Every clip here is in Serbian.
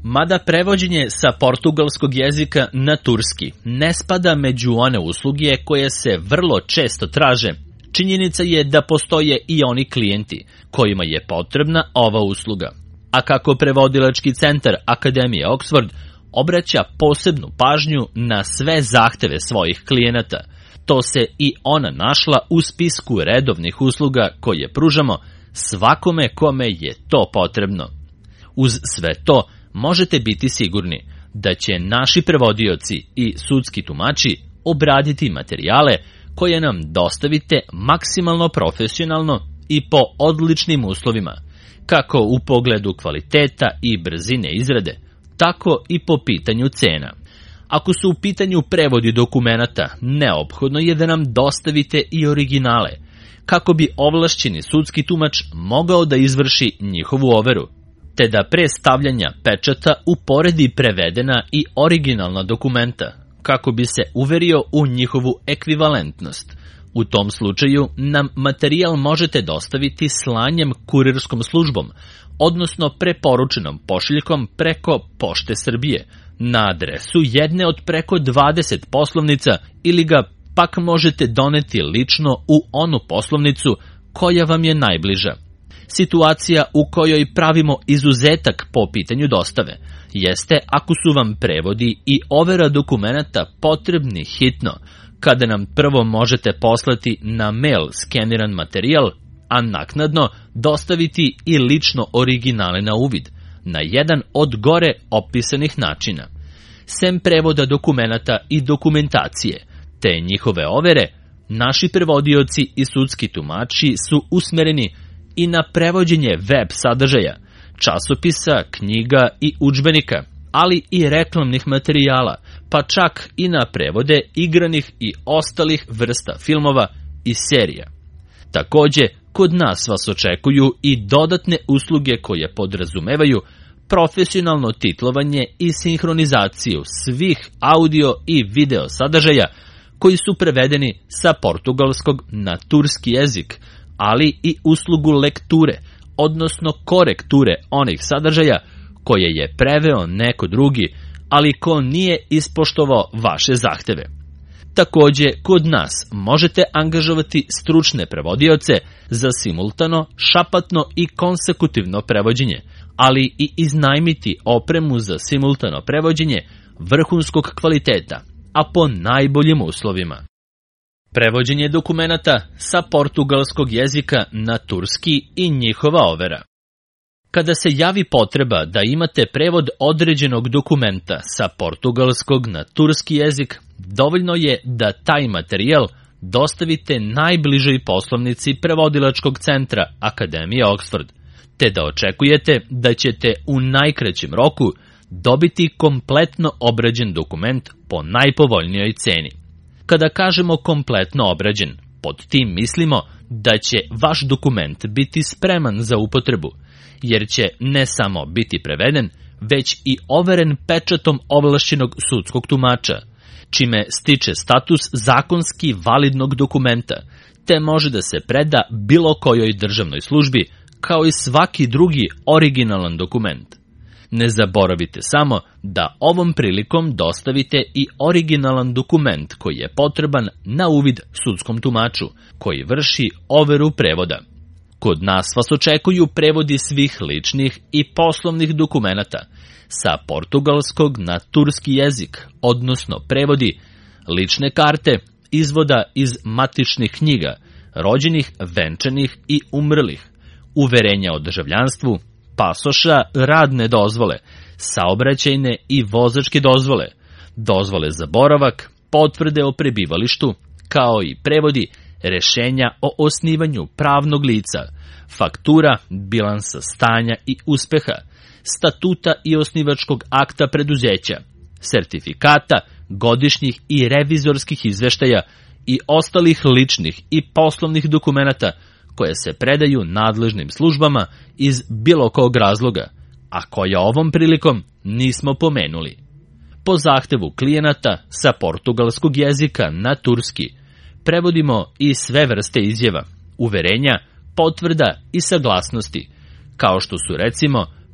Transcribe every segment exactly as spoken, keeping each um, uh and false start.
Mada prevođenje sa portugalskog jezika na turski ne spada među one usluge koje se vrlo često traže, činjenica je da postoje i oni klijenti kojima je potrebna ova usluga. A kako prevodilački centar Akademije Oxford obraća posebnu pažnju na sve zahteve svojih klijenata, to se i ona našla u spisku redovnih usluga koje pružamo svakome kome je to potrebno. Uz sve to možete biti sigurni da će naši prevodioci i sudski tumači obraditi materijale koje nam dostavite maksimalno profesionalno i po odličnim uslovima, kako u pogledu kvaliteta i brzine izrade, tako i po pitanju cena. Ako su u pitanju prevodi dokumenata, neophodno je da nam dostavite i originale, kako bi ovlašćeni sudski tumač mogao da izvrši njihovu overu, te da pre stavljanja pečata uporedi prevedena i originalna dokumenta, kako bi se uverio u njihovu ekvivalentnost. U tom slučaju nam materijal možete dostaviti slanjem kurirskom službom, odnosno preporučenom pošiljkom preko Pošte Srbije, na adresu jedne od preko dvadeset poslovnica ili ga pak možete doneti lično u onu poslovnicu koja vam je najbliža. Situacija u kojoj pravimo izuzetak po pitanju dostave jeste ako su vam prevodi i overa dokumenata potrebni hitno, kada nam prvo možete poslati na mail skeniran materijal, a naknadno dostaviti i lično originale na uvid, na jedan od gore opisanih načina. Sem prevoda dokumenata i dokumentacije, te njihove overe, naši prevodioci i sudski tumači su usmereni i na prevođenje web sadržaja, časopisa, knjiga i udžbenika, ali i reklamnih materijala, pa čak i na prevode igranih i ostalih vrsta filmova i serija. Takođe, kod nas vas očekuju i dodatne usluge koje podrazumevaju profesionalno titlovanje i sinhronizaciju svih audio i video sadržaja koji su prevedeni sa portugalskog na turski jezik, ali i uslugu lekture, odnosno korekture onih sadržaja koje je preveo neko drugi, ali ko nije ispoštovao vaše zahteve. Takođe, kod nas možete angažovati stručne prevodioce za simultano, šapatno i konsekutivno prevođenje, ali i iznajmiti opremu za simultano prevođenje vrhunskog kvaliteta, a po najboljim uslovima. Prevođenje dokumenata sa portugalskog jezika na turski i njihova overa. Kada se javi potreba da imate prevod određenog dokumenta sa portugalskog na turski jezik, dovoljno je da taj materijal dostavite najbližoj poslovnici prevodilačkog centra Akademije Oxford, te da očekujete da ćete u najkraćem roku dobiti kompletno obrađen dokument po najpovoljnijoj ceni. Kada kažemo kompletno obrađen, pod tim mislimo da će vaš dokument biti spreman za upotrebu, jer će ne samo biti preveden, već i overen pečatom ovlašćenog sudskog tumača, čime stiče status zakonski validnog dokumenta, te može da se preda bilo kojoj državnoj službi, kao i svaki drugi originalan dokument. Ne zaboravite samo da ovom prilikom dostavite i originalan dokument koji je potreban na uvid sudskom tumaču, koji vrši overu prevoda. Kod nas vas očekuju prevodi svih ličnih i poslovnih dokumenata sa portugalskog na turski jezik, odnosno prevodi lične karte, izvoda iz matičnih knjiga, rođenih, venčanih i umrlih, uverenja o državljanstvu, pasoša, radne dozvole, saobraćajne i vozačke dozvole, dozvole za boravak, potvrde o prebivalištu, kao i prevodi rešenja o osnivanju pravnog lica, faktura, bilansa stanja i uspeha, statuta i osnivačkog akta preduzeća, sertifikata, godišnjih i revizorskih izveštaja i ostalih ličnih i poslovnih dokumenata koje se predaju nadležnim službama iz bilo kog razloga, a koje ovom prilikom nismo pomenuli. Po zahtevu klijenata sa portugalskog jezika na turski prevodimo i sve vrste izjava, uverenja, potvrda i saglasnosti, kao što su recimo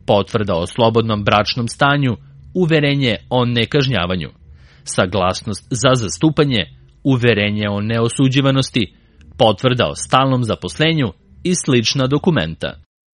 potvrda o slobodnom bračnom stanju, uverenje o nekažnjavanju, saglasnost za zastupanje, uverenje o neosuđivanosti, potvrda o stalnom zaposlenju i slična dokumenta.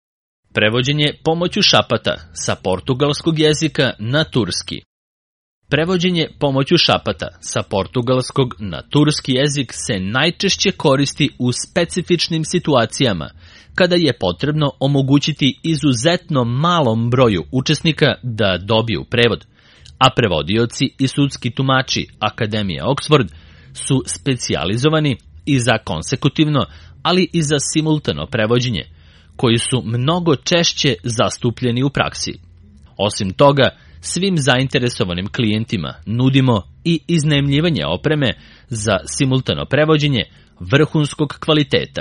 Prevođenje pomoću šapata sa portugalskog jezika na turski. Prevođenje pomoću šapata sa portugalskog na turski jezik se najčešće koristi u specifičnim situacijama, kada je potrebno omogućiti izuzetno malom broju učesnika da dobiju prevod, a prevodioci i sudski tumači Akademije Oxford su specijalizovani i za konsekutivno, ali i za simultano prevođenje, koji su mnogo češće zastupljeni u praksi. Osim toga, svim zainteresovanim klijentima nudimo i iznajmljivanje opreme za simultano prevođenje vrhunskog kvaliteta.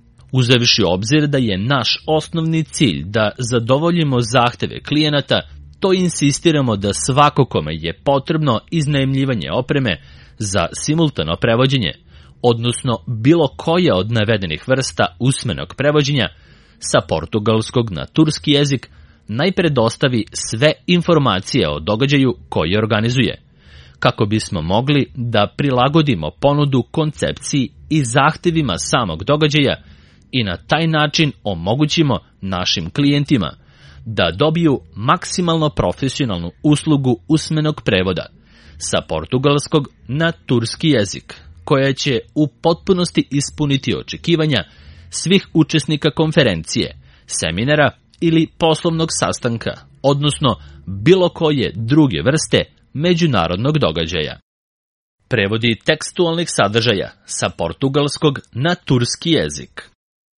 Uzevši u obzir da je naš osnovni cilj da zadovoljimo zahteve klijenata, to insistiramo da svako kome je potrebno iznajmljivanje opreme za simultano prevođenje, odnosno bilo koja od navedenih vrsta usmenog prevođenja sa portugalskog na turski jezik, najpre dostavi sve informacije o događaju koji organizuje, kako bismo mogli da prilagodimo ponudu koncepciji i zahtevima samog događaja i na taj način omogućimo našim klijentima da dobiju maksimalno profesionalnu uslugu usmenog prevoda sa portugalskog na turski jezik, koja će u potpunosti ispuniti očekivanja svih učesnika konferencije, seminara ili poslovnog sastanka, odnosno bilo koje druge vrste međunarodnog događaja. Prevodi tekstualnih sadržaja sa portugalskog na turski jezik.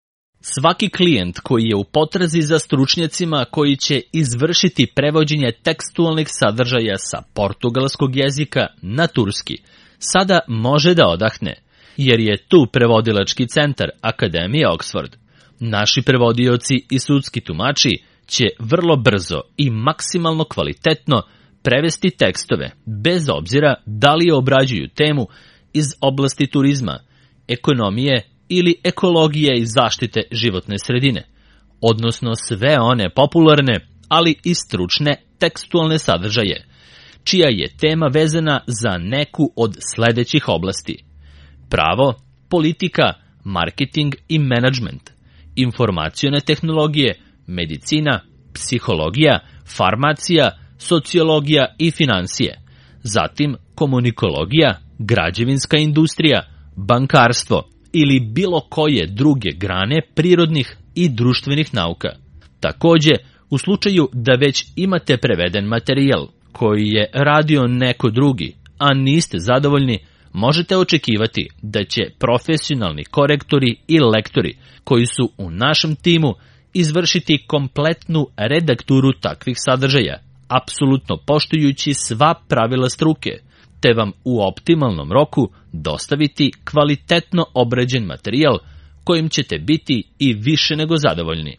Svaki klijent koji je u potrazi za stručnjacima koji će izvršiti prevođenje tekstualnih sadržaja sa portugalskog jezika na turski, sada može da odahne, jer je tu prevodilački centar Akademije Oxford. Naši prevodioci i sudski tumači će vrlo brzo i maksimalno kvalitetno prevesti tekstove, bez obzira da li obrađuju temu iz oblasti turizma, ekonomije ili ekologije i zaštite životne sredine, odnosno sve one popularne, ali i stručne tekstualne sadržaje, čija je tema vezana za neku od sledećih oblasti: pravo, politika, marketing i menadžment, informacione tehnologije, medicina, psihologija, farmacija, sociologija i finansije, zatim komunikologija, građevinska industrija, bankarstvo ili bilo koje druge grane prirodnih i društvenih nauka. Takođe, u slučaju da već imate preveden materijal koji je radio neko drugi, a niste zadovoljni, možete očekivati da će profesionalni korektori i lektori koji su u našem timu izvršiti kompletnu redakturu takvih sadržaja, apsolutno poštujući sva pravila struke, te vam u optimalnom roku dostaviti kvalitetno obrađen materijal kojim ćete biti i više nego zadovoljni.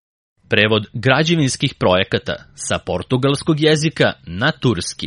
Prevod građevinskih projekata sa portugalskog jezika na turski.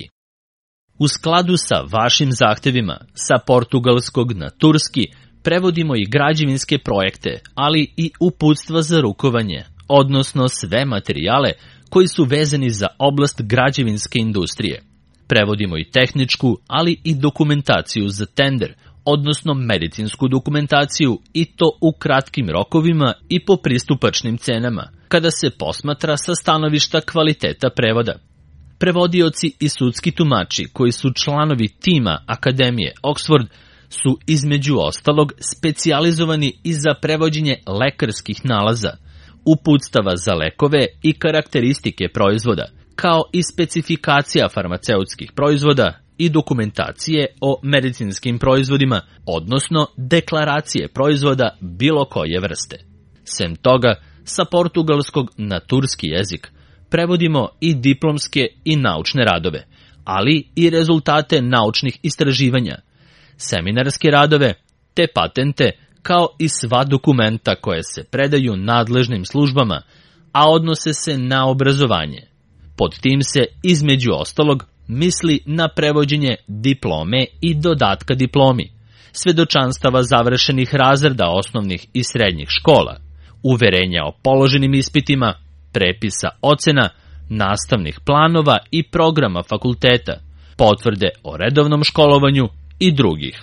U skladu sa vašim zahtevima sa portugalskog na turski prevodimo i građevinske projekte, ali i uputstva za rukovanje, odnosno sve materijale koji su vezani za oblast građevinske industrije. Prevodimo i tehničku, ali i dokumentaciju za tender, odnosno medicinsku dokumentaciju, i to u kratkim rokovima i po pristupačnim cenama, kada se posmatra sa stanovišta kvaliteta prevoda. Prevodioci i sudski tumači koji su članovi tima Akademije Oxford su između ostalog specijalizovani i za prevođenje lekarskih nalaza, uputstava za lekove i karakteristike proizvoda, kao i specifikacija farmaceutskih proizvoda i dokumentacije o medicinskim proizvodima, odnosno deklaracije proizvoda bilo koje vrste. Sem toga, sa portugalskog na turski jezik prevodimo i diplomske i naučne radove, ali i rezultate naučnih istraživanja, seminarske radove te patente, kao i sva dokumenta koje se predaju nadležnim službama, a odnose se na obrazovanje. Pod tim se, između ostalog, misli na prevođenje diplome i dodatka diplomi, svedočanstava završenih razreda osnovnih i srednjih škola, uverenja o položenim ispitima, prepisa ocena, nastavnih planova i programa fakulteta, potvrde o redovnom školovanju i drugih.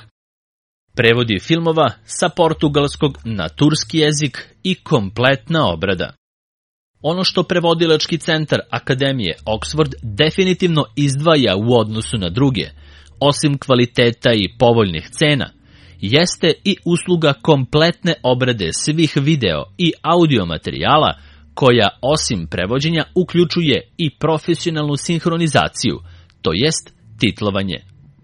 Prevodi filmova sa portugalskog na turski jezik i kompletna obrada. Ono što prevodilački centar Akademije Oxford definitivno izdvaja u odnosu na druge, osim kvaliteta i povoljnih cena, jeste i usluga kompletne obrade svih video i audio materijala, koja osim prevođenja uključuje i profesionalnu sinhronizaciju, to jest titlovanje.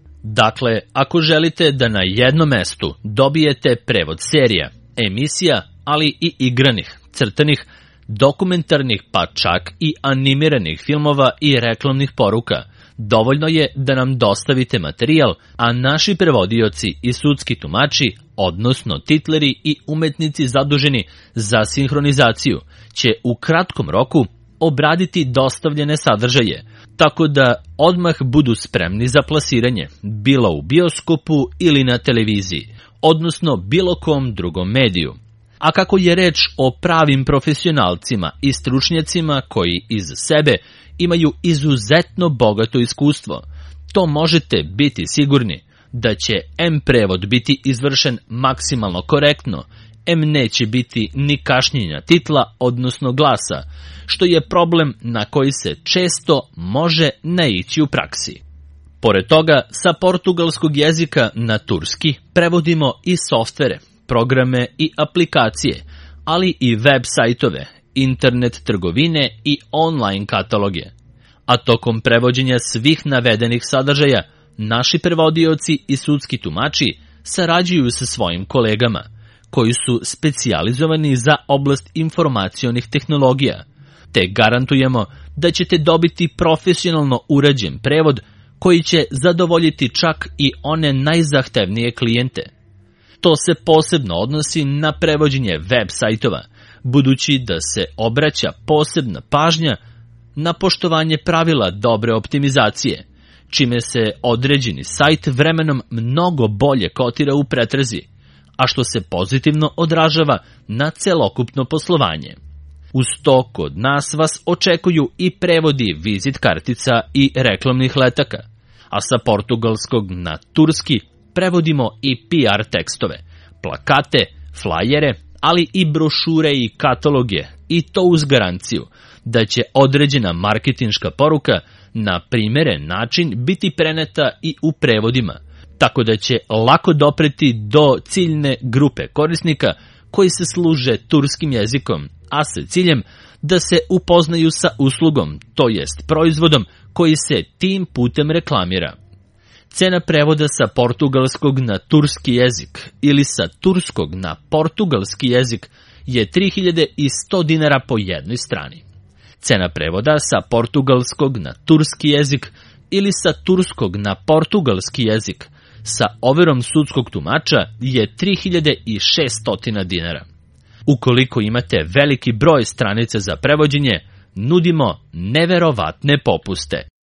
Dakle, ako želite da na jednom mestu dobijete prevod serija, emisija, ali i igranih, crtanih, dokumentarnih pa čak i animiranih filmova i reklamnih poruka, dovoljno je da nam dostavite materijal, a naši prevodioci i sudski tumači, odnosno titleri i umetnici zaduženi za sinhronizaciju, će u kratkom roku obraditi dostavljene sadržaje, tako da odmah budu spremni za plasiranje, bilo u bioskopu ili na televiziji, odnosno bilo kom drugom mediju. A kako je reč o pravim profesionalcima i stručnjacima koji iz sebe imaju izuzetno bogato iskustvo, to možete biti sigurni da će em prevod biti izvršen maksimalno korektno, em neće biti ni kašnjenja titla, odnosno glasa, što je problem na koji se često može naići u praksi. Pored toga, sa portugalskog jezika na turski prevodimo i softvere, programe i aplikacije, ali i web sajtove, internet trgovine i online kataloge. A tokom prevođenja svih navedenih sadržaja, naši prevodioci i sudski tumači sarađuju sa svojim kolegama, koji su specijalizovani za oblast informacionih tehnologija, te garantujemo da ćete dobiti profesionalno urađen prevod koji će zadovoljiti čak i one najzahtevnije klijente. To se posebno odnosi na prevođenje web sajtova, budući da se obraća posebna pažnja na poštovanje pravila dobre optimizacije, čime se određeni sajt vremenom mnogo bolje kotira u pretrazi, a što se pozitivno odražava na celokupno poslovanje. Uz to kod nas vas očekuju i prevodi vizit kartica i reklamnih letaka, a sa portugalskog na turski prevodimo i P R tekstove, plakate, flajere, ali i brošure i kataloge, i to uz garanciju da će određena marketinška poruka na primeren način biti preneta i u prevodima, tako da će lako dopreti do ciljne grupe korisnika koji se služe turskim jezikom, a sa ciljem da se upoznaju sa uslugom, to jest proizvodom koji se tim putem reklamira. Cena prevoda sa portugalskog na turski jezik ili sa turskog na portugalski jezik je tri hiljade sto dinara po jednoj strani. Cena prevoda sa portugalskog na turski jezik ili sa turskog na portugalski jezik sa overom sudskog tumača je tri hiljade šesto dinara. Ukoliko imate veliki broj stranica za prevođenje, nudimo neverovatne popuste.